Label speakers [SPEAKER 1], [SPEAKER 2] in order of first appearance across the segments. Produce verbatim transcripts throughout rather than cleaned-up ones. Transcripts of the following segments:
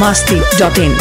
[SPEAKER 1] masti dot in.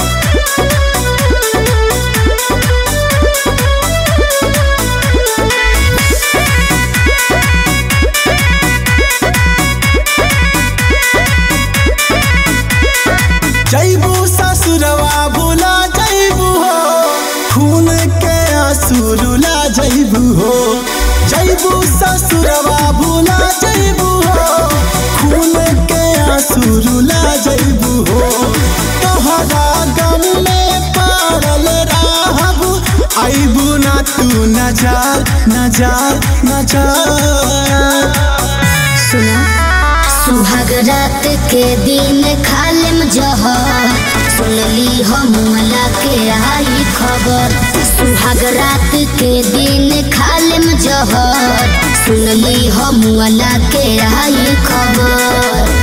[SPEAKER 2] जैबू ससुरवा भूला जैबू हो, खून के आंसू रुला जैबू हो। जैबू ससुरवा भूला जैबू हो, खून के आंसू रुला जैबू हो। तोहरा गम में पड़ल रहबू, आइबू ना तू नजार नजार नजार।
[SPEAKER 3] सुना सुहाग रात के दिन खालिम जहर, सुनली हम मला के आई खबर। सुहाग रात के दिन खालिम जहर, सुनली हम मला के आई खबर।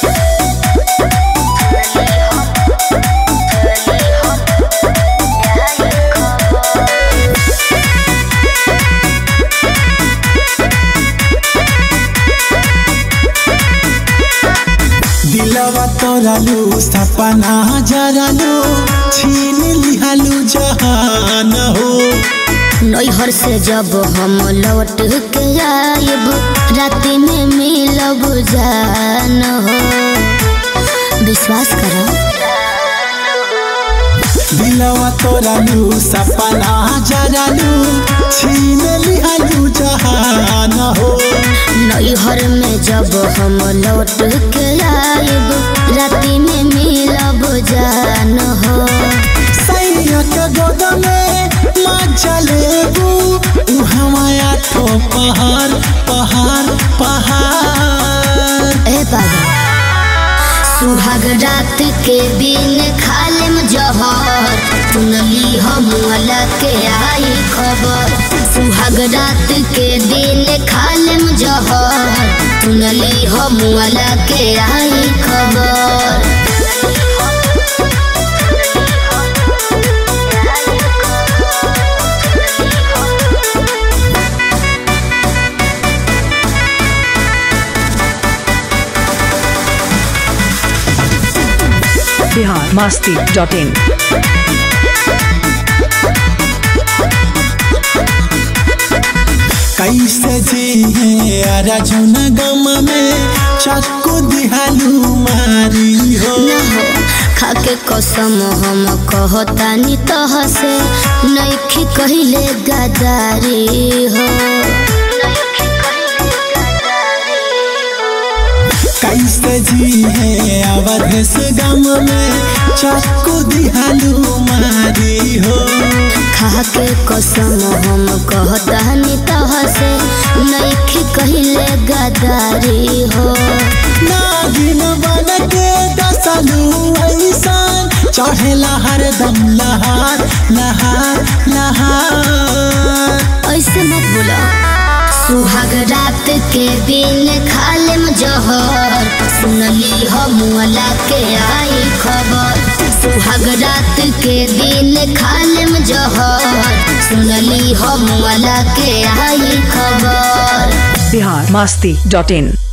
[SPEAKER 2] दिलवा तोरालू सपना जरालू, छीन लिहालू जहान हो।
[SPEAKER 3] नैहर से जब हम लौट के आइब, राति में मिलब जान हो। विश्वास करो
[SPEAKER 2] दिलवा तोरालू सपना जरालू, छीन लिहालू जहान हो।
[SPEAKER 3] नैहर में जब हम लौट के आइब, राति में मिलब जान हो।
[SPEAKER 2] सैया के गोद में मजा लेबू, उहवा ठो पहाड़ पहाड़ पहाड़।
[SPEAKER 3] ए बाबा सुहाग रात के दिन खालिम जहर, सुनली हम वाला के आई खबर। सुहाग रात के दिन खालिम जहर, सुनली हम वाला के आई खबर।
[SPEAKER 1] Bihar masti dot in.
[SPEAKER 2] कैसे जी अर्जुन गम में चक्कू दिहालू मारी हो।
[SPEAKER 3] न हो खाके कसम हम कहतानी तह से, नइखी कहिले गदारी हो।
[SPEAKER 2] कैसे जी है अवधेश गम में चक्कू दिहालू मारी हो।
[SPEAKER 3] खाके कसम हम कहतानी तह से, नइखी कहिले गदारी हो।
[SPEAKER 2] नागिन बन के दसलू ऐसान, चढ़ेला हरदम लहार लहार लहार।
[SPEAKER 3] ऐसे मत बोला सुहाग रात के दिन खालिम जहर, सुनली हम वाला के आई खबर। सुहाग रात के दिन खालिम जहर, सुनली हम वाला के आई खबर।
[SPEAKER 1] Bihar masti dot in.